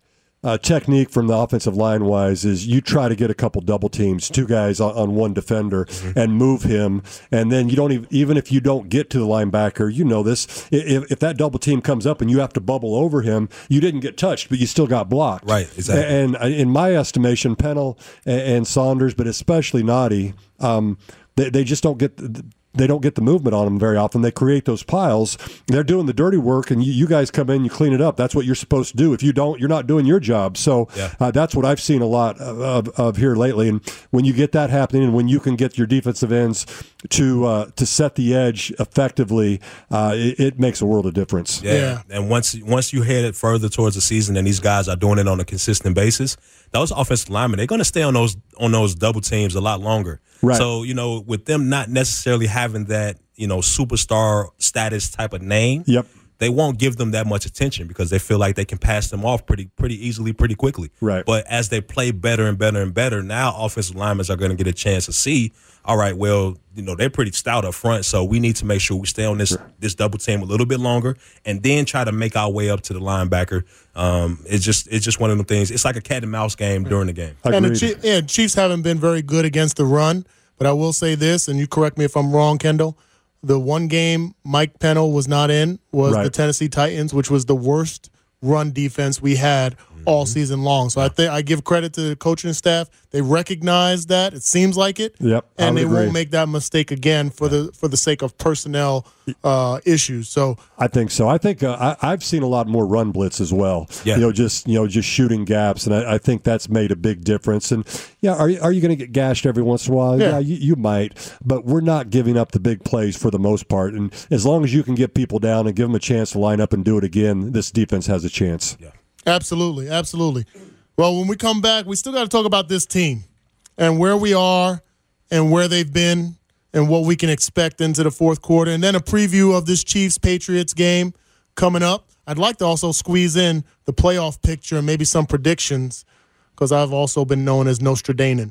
uh, technique from the offensive line wise is you try to get a couple double teams, two guys on, on one defender, mm-hmm. and move him, and then you don't even even if you don't get to the linebacker, you know this. If, if that double team comes up and you have to bubble over him, you didn't get touched, but you still got blocked. Right, exactly. And, and in my estimation, Pennell and, and Saunders, but especially Noddy, um, they, they just don't get. The, They don't get the movement on them very often. They create those piles. They're doing the dirty work, and you, you guys come in, you clean it up. That's what you're supposed to do. If you don't, you're not doing your job. So yeah. uh, that's what I've seen a lot of, of, of here lately. And when you get that happening, and when you can get your defensive ends to uh, to set the edge effectively, uh, it, it makes a world of difference. Yeah. yeah. And once once you head it further towards the season, and these guys are doing it on a consistent basis, those offensive linemen, they're going to stay on those on those double teams a lot longer. Right. So, you know, with them not necessarily having that, you know, superstar status type of name, yep. they won't give them that much attention because they feel like they can pass them off pretty pretty easily, pretty quickly. Right. But as they play better and better and better, now offensive linemen are going to get a chance to see, all right, well, you know, they're pretty stout up front, so we need to make sure we stay on this sure. this double team a little bit longer and then try to make our way up to the linebacker. Um, it's just it's just one of the things. It's like a cat and mouse game during the game. And the Chiefs, yeah, Chiefs haven't been very good against the run, but I will say this, and you correct me if I'm wrong, Kendall. The one game Mike Pennell was not in was right. the Tennessee Titans, which was the worst run defense we had mm-hmm. all season long. So I think I give credit to the coaching staff. They recognize that. It seems like it. Yep. And they agree. won't make that mistake again for the for the sake of personnel uh, issues. So I think so. I think uh, I, I've seen a lot more run blitz as well. Yeah. You know, just you know, just shooting gaps, and I, I think that's made a big difference. And yeah, are you, are you going to get gashed every once in a while? Yeah, yeah you, you might, but we're not giving up the big plays for the most part. And as long as you can get people down and give them a chance to line up and do it again, this defense has a chance. Yeah. Absolutely, absolutely. Well, when we come back, we still got to talk about this team and where we are and where they've been and what we can expect into the fourth quarter, and then a preview of this Chiefs-Patriots game coming up. I'd like to also squeeze in the playoff picture and maybe some predictions because I've also been known as Nostradamus.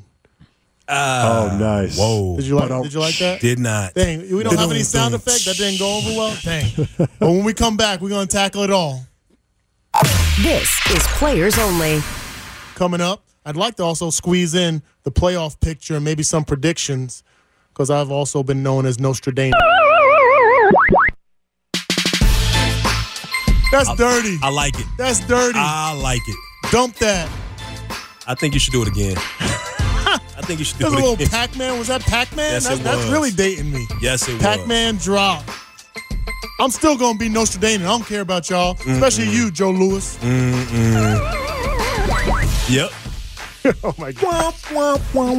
Uh, oh, nice. Whoa. Did you like, did you like that? Did not. Dang, we don't have any sound effect. That didn't go over well. Dang. But when we come back, we're going to tackle it all. This is Players Only. Coming up, I'd like to also squeeze in the playoff picture and maybe some predictions because I've also been known as Nostradamus. That's I, dirty. I like it. That's dirty. I like it. Dump that. I think you should do it again. I think you should do There's it a little again. Pac-Man. Was that Pac-Man? Yes, that's, it that's was. really dating me. Yes, it was. Pac-Man drop. I'm still going to be Nostradamus. I don't care about y'all, Mm-mm. especially you, Joe Louis. Mm-mm. Yep. Oh, my God. all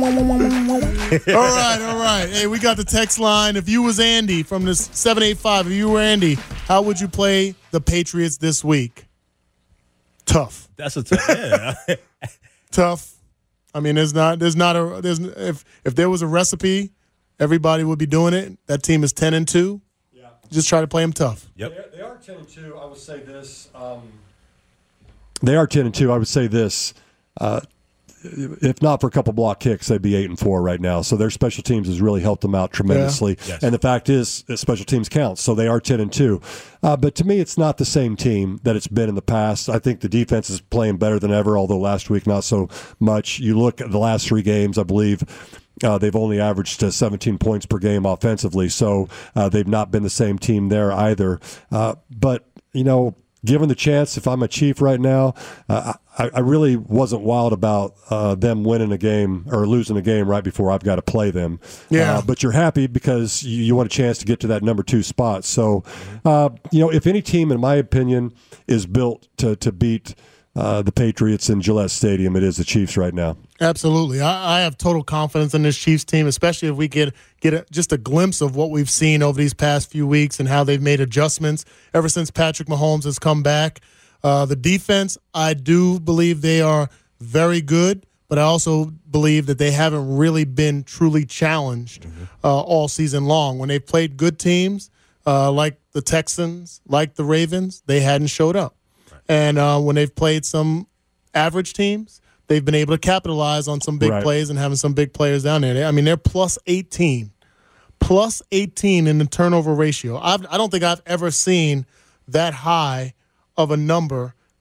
right, all right. Hey, we got the text line. If you was Andy from this seven eight five, if you were Andy, how would you play the Patriots this week? Tough. That's a tough. Yeah. Tough. I mean, there's not, there's not a, there's, if, if there was a recipe, everybody would be doing it. That team is ten and two. Yeah. Just try to play them tough. Yep. They, they are ten and two. I would say this. Um, they are ten and two. I would say this. Uh, if not for a couple block kicks, they'd be eight and four right now. So their special teams has really helped them out tremendously. Yeah. Yes. And the fact is, special teams counts. So they are ten and two. Uh, but to me, it's not the same team that it's been in the past. I think the defense is playing better than ever, although last week not so much. You look at the last three games, I believe. Uh, they've only averaged uh, seventeen points per game offensively, so uh, they've not been the same team there either. Uh, but, you know, given the chance, if I'm a Chief right now, uh, I, I really wasn't wild about uh, them winning a game or losing a game right before I've got to play them. Yeah. Uh, but you're happy because you, you want a chance to get to that number two spot. So, uh, you know, if any team, in my opinion, is built to, to beat uh, the Patriots in Gillette Stadium, it is the Chiefs right now. Absolutely. I, I have total confidence in this Chiefs team, especially if we get get a, just a glimpse of what we've seen over these past few weeks and how they've made adjustments ever since Patrick Mahomes has come back. Uh, the defense, I do believe they are very good, but I also believe that they haven't really been truly challenged mm-hmm. uh, all season long. When they've played good teams uh, like the Texans, like the Ravens, they hadn't showed up. Right. And uh, when they've played some average teams, they've been able to capitalize on some big right. plays and having some big players down there. They, I mean, they're plus eighteen. Plus eighteen in the turnover ratio. I've, I don't think I've ever seen that high of a number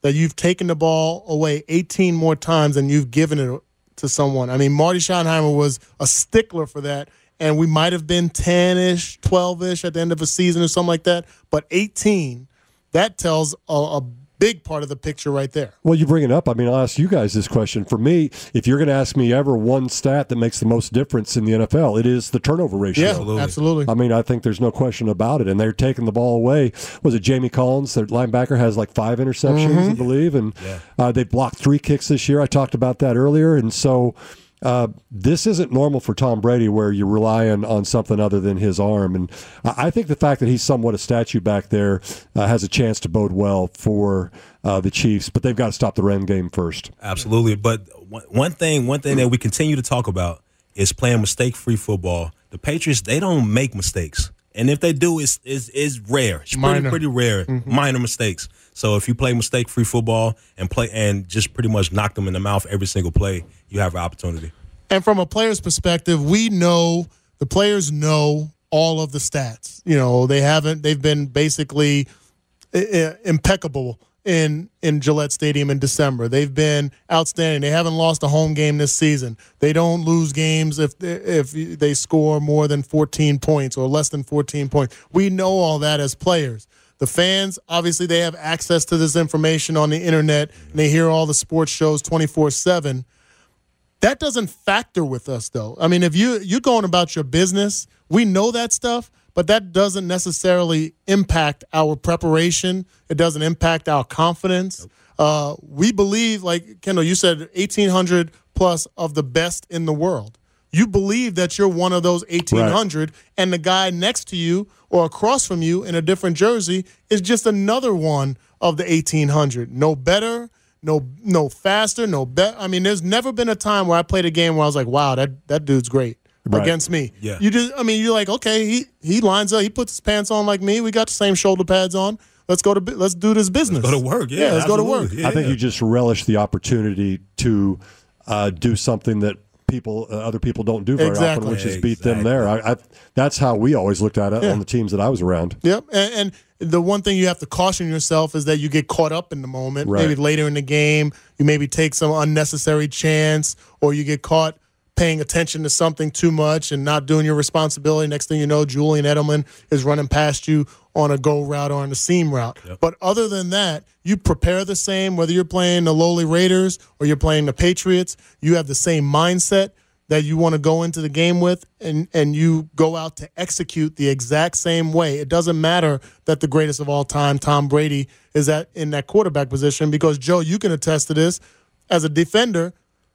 that you've taken the ball away eighteen more times than you've given it to someone. I mean, Marty Schottenheimer was a stickler for that, and we might have been ten-ish, twelve-ish at the end of a season or something like that. But eighteen, that tells a, a big part of the picture right there. Well, you bring it up. I mean, I'll ask you guys this question. For me, if you're going to ask me ever one stat that makes the most difference in the N F L, it is the turnover ratio. Yeah, absolutely. absolutely. I mean, I think there's no question about it. And they're taking the ball away. Was it Jamie Collins, their linebacker, has like five interceptions, mm-hmm. I believe. And yeah. uh, they blocked three kicks this year. I talked about that earlier. And so uh, this isn't normal for Tom Brady where you're relying on something other than his arm. And I think the fact that he's somewhat a statue back there uh, has a chance to bode well for Uh, the Chiefs, but they've got to stop the run game first. Absolutely. But one thing, one thing that we continue to talk about is playing mistake-free football. The Patriots, they don't make mistakes, and if they do, it's it's, it's rare. It's pretty minor. pretty rare, mm-hmm. minor mistakes. So if you play mistake-free football and play and just pretty much knock them in the mouth every single play, you have an opportunity. And from a player's perspective, we know the players know all of the stats. You know, they haven't. They've been basically uh, impeccable in in Gillette Stadium in December. They've been outstanding. They haven't lost a home game this season. They don't lose games if if they score more than fourteen points or less than fourteen points. We know all that as players. The fans, obviously, they have access to this information on the internet, and they hear all the sports shows twenty-four seven. That doesn't factor with us, though. I mean, if you, you're going about your business, we know that stuff, but that doesn't necessarily impact our preparation. It doesn't impact our confidence. Uh, we believe, like, Kendall, you said eighteen hundred plus of the best in the world. You believe that you're one of those eighteen hundred, right, and the guy next to you or across from you in a different jersey is just another one of the eighteen hundred. No better, no no faster, no better. I mean, there's never been a time where I played a game where I was like, wow, that, that dude's great. Right. Against me. Yeah. You just I mean, you're like, okay, he he lines up, he puts his pants on like me. We got the same shoulder pads on. Let's go to let's do this business. Let's go to work. Yeah, yeah let's absolutely. go to work. Yeah, I think yeah. you just relish the opportunity to uh, do something that people uh, other people don't do very exactly. often, which is exactly. beat them there. I, I that's how we always looked at it yeah. on the teams that I was around. Yep. And, and the one thing you have to caution yourself is that you get caught up in the moment. Right. Maybe later in the game, you maybe take some unnecessary chance, or you get caught paying attention to something too much and not doing your responsibility. Next thing you know, Julian Edelman is running past you on a go route or on a seam route. Yep. But other than that, you prepare the same, whether you're playing the lowly Raiders or you're playing the Patriots. You have the same mindset that you want to go into the game with, and, and you go out to execute the exact same way. It doesn't matter that the greatest of all time, Tom Brady, is at in that quarterback position, because, Joe, you can attest to this. As a defender,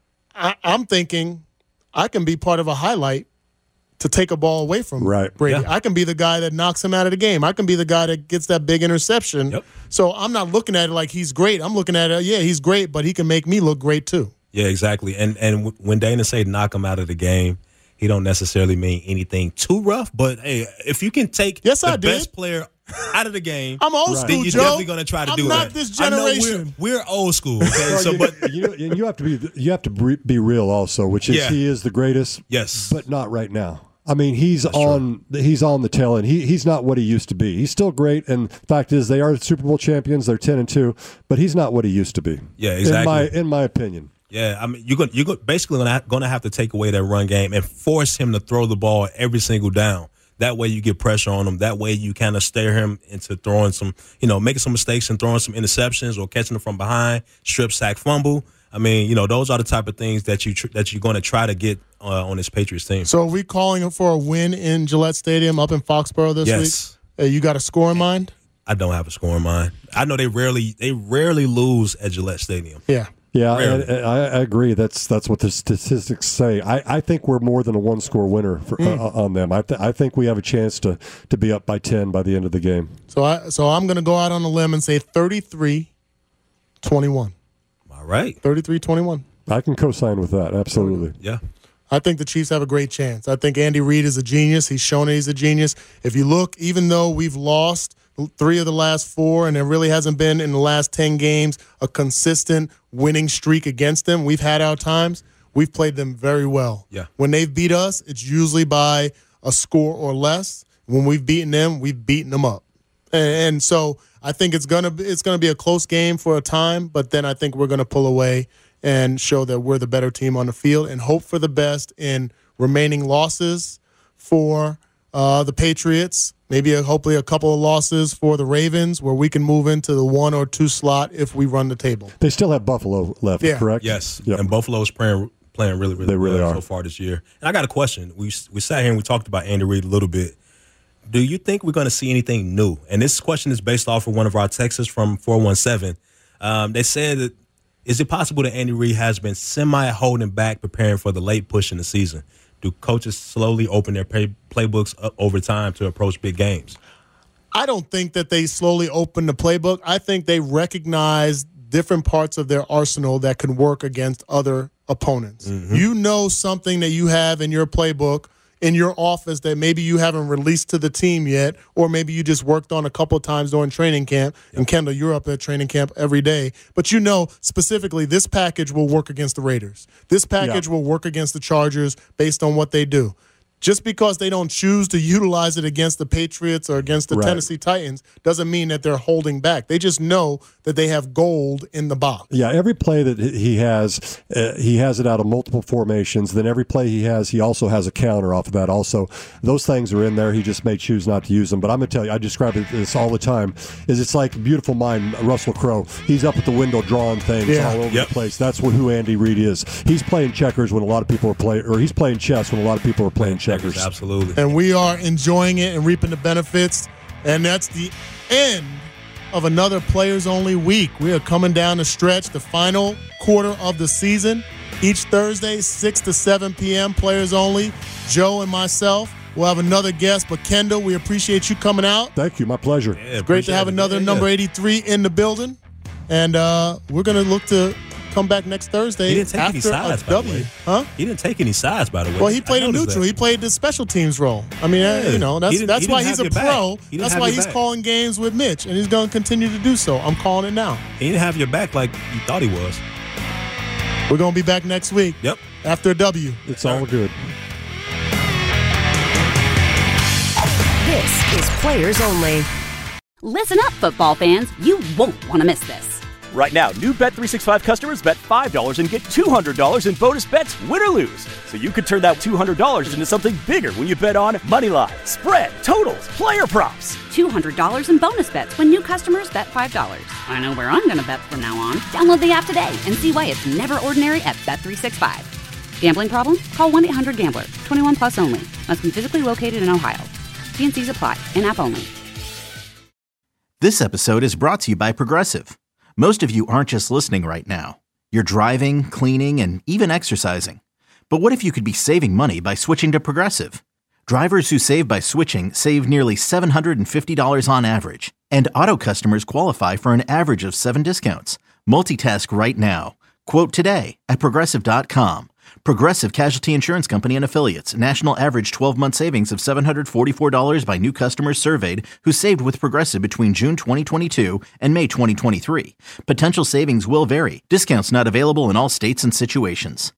I, I'm thinking I can be part of a highlight to take a ball away from right. Brady. Yeah. I can be the guy that knocks him out of the game. I can be the guy that gets that big interception. Yep. So I'm not looking at it like he's great. I'm looking at it, yeah, he's great, but he can make me look great too. Yeah, exactly. And and when Dana say knock him out of the game, he don't necessarily mean anything too rough. But hey, if you can take yes, the I did. best player out of the game, I'm old right. school, then you're Joe. definitely going to try to I'm do not that. this I know generation. we're, we're old school. Okay, Well, so you, but you, and you have to be you have to be real also, which is Yeah. he is the greatest. Yes. but not right now. I mean, he's That's on he's on the tail end. He he's not what he used to be. He's still great, and fact is, they are Super Bowl champions. They're ten and two, but he's not what he used to be. Yeah, exactly. In my in my opinion. Yeah, I mean, you're going you're basically going to going to have to take away that run game and force him to throw the ball every single down. That way, you get pressure on him. That way, you kind of steer him into throwing some, you know, making some mistakes and throwing some interceptions or catching them from behind, strip, sack, fumble. I mean, you know, those are the type of things that you tr- that you're going to try to get uh, on this Patriots team. So, are we calling for a win in Gillette Stadium up in Foxborough this yes. week? Uh, you got a score in mind? I don't have a score in mind. I know they rarely they rarely lose at Gillette Stadium. Yeah. Yeah, Rarely. and, and I, I agree. That's that's what the statistics say. I, I think we're more than a one-score winner for, Mm. uh, on them. I, th- I think we have a chance to, to be up by ten by the end of the game. So, I so I'm going to go out on a limb and say thirty-three twenty-one. All right. thirty-three twenty-one. I can co-sign with that, absolutely. Yeah. I think the Chiefs have a great chance. I think Andy Reid is a genius. He's shown that he's a genius. If you look, even though we've lost three of the last four, and there really hasn't been in the last ten games a consistent winning streak against them, we've had our times. We've played them very well. Yeah. When they've beat us, it's usually by a score or less. When we've beaten them, we've beaten them up. And, and so I think it's gonna be, it's gonna be a close game for a time, but then I think we're gonna pull away and show that we're the better team on the field and hope for the best in remaining losses for uh, the Patriots. Maybe a, hopefully a couple of losses for the Ravens where we can move into the one or two slot if we run the table. They still have Buffalo left, yeah. correct? Yes, yep. and Buffalo's playing playing really, really, they really well are. so far this year. And I got a question. We we sat here and we talked about Andy Reid a little bit. Do you think we're going to see anything new? And this question is based off of one of our texts from four one seven. Um, they said that, is it possible that Andy Reid has been semi-holding back preparing for the late push in the season? Do coaches slowly open their pay, playbooks up over time to approach big games? I don't think that they slowly open the playbook. I think they recognize different parts of their arsenal that can work against other opponents. Mm-hmm. You know something that you have in your playbook, in your office, that maybe you haven't released to the team yet, or maybe you just worked on a couple of times during training camp. Yep. And Kendall, you're up at training camp every day. But you know specifically this package will work against the Raiders. This package yep. will work against the Chargers based on what they do. Just because they don't choose to utilize it against the Patriots or against the right. Tennessee Titans doesn't mean that they're holding back. They just know that they have gold in the box. Yeah, every play that he has, uh, he has it out of multiple formations. Then every play he has, he also has a counter off of that also. Those things are in there. He just may choose not to use them. But I'm going to tell you, I describe it this all the time, is it's like Beautiful Mind, Russell Crowe. He's up at the window drawing things yeah. all over yep. the place. That's what, who Andy Reid is. He's playing checkers when a lot of people are playing, or he's playing chess when a lot of people are playing checkers. Absolutely. And we are enjoying it and reaping the benefits. And that's the end of another Players Only week. We are coming down the stretch, the final quarter of the season. Each Thursday, six to seven p.m., Players Only. Joe and myself will have another guest. But Kendall, we appreciate you coming out. Thank you. My pleasure. Yeah, it's great to have another yeah, number yeah. eighty-three in the building. And uh, we're going to look to come back next Thursday. He didn't take after any sides, a by W. the way. Huh? He didn't take any sides, by the way. Well, he played a neutral. That. He played the special teams role. I mean, yeah. uh, you know, that's that's why he's a pro. That's why he's back. calling games with Mitch, and he's going to continue to do so. I'm calling it now. He didn't have your back like you thought he was. We're going to be back next week. Yep. After a W. It's all good. This is Players Only. Listen up, football fans. You won't want to miss this. Right now, new Bet three sixty-five customers bet five dollars and get two hundred dollars in bonus bets, win or lose. So you could turn that two hundred dollars into something bigger when you bet on moneyline, spread, totals, player props. two hundred dollars in bonus bets when new customers bet five dollars. I know where I'm going to bet from now on. Download the app today and see why it's never ordinary at Bet three sixty-five. Gambling problem? Call one eight hundred gambler. twenty-one plus only. Must be physically located in Ohio. T N Cs apply. In-app only. This episode is brought to you by Progressive. Most of you aren't just listening right now. You're driving, cleaning, and even exercising. But what if you could be saving money by switching to Progressive? Drivers who save by switching save nearly seven hundred fifty dollars on average. And auto customers qualify for an average of seven discounts. Multitask right now. Quote today at Progressive dot com. Progressive Casualty Insurance Company and Affiliates. National average twelve-month savings of seven hundred forty-four dollars by new customers surveyed who saved with Progressive between June twenty twenty-two and May twenty twenty-three. Potential savings will vary. Discounts not available in all states and situations.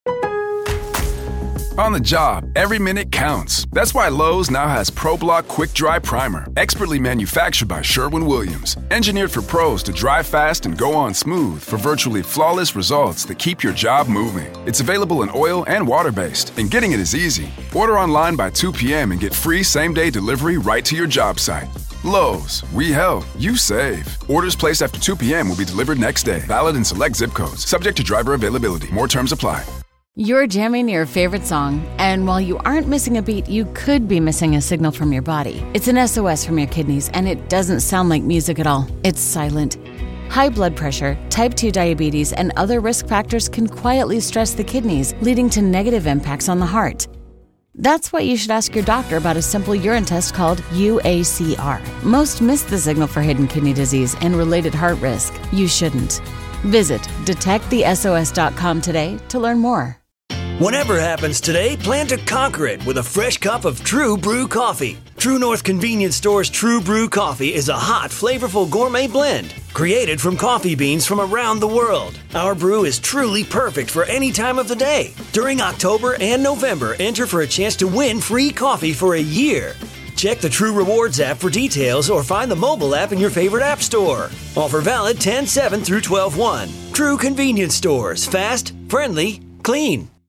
On the job, every minute counts. That's why Lowe's now has ProBlock Quick Dry Primer, expertly manufactured by Sherwin-Williams. Engineered for pros to dry fast and go on smooth for virtually flawless results that keep your job moving. It's available in oil and water-based, and getting it is easy. Order online by two p.m. and get free same-day delivery right to your job site. Lowe's, we help, you save. Orders placed after two p.m. will be delivered next day. Valid in select zip codes. Subject to driver availability. More terms apply. You're jamming your favorite song, and while you aren't missing a beat, you could be missing a signal from your body. It's an S O S from your kidneys, and it doesn't sound like music at all. It's silent. High blood pressure, type two diabetes, and other risk factors can quietly stress the kidneys, leading to negative impacts on the heart. That's why you should ask your doctor about a simple urine test called U A C R. Most miss the signal for hidden kidney disease and related heart risk. You shouldn't. Visit detect the S O S dot com today to learn more. Whatever happens today, plan to conquer it with a fresh cup of True Brew coffee. True North Convenience Store's True Brew coffee is a hot, flavorful gourmet blend created from coffee beans from around the world. Our brew is truly perfect for any time of the day. During October and November, enter for a chance to win free coffee for a year. Check the True Rewards app for details or find the mobile app in your favorite app store. Offer valid ten seven through twelve one. True convenience stores. Fast, friendly, clean.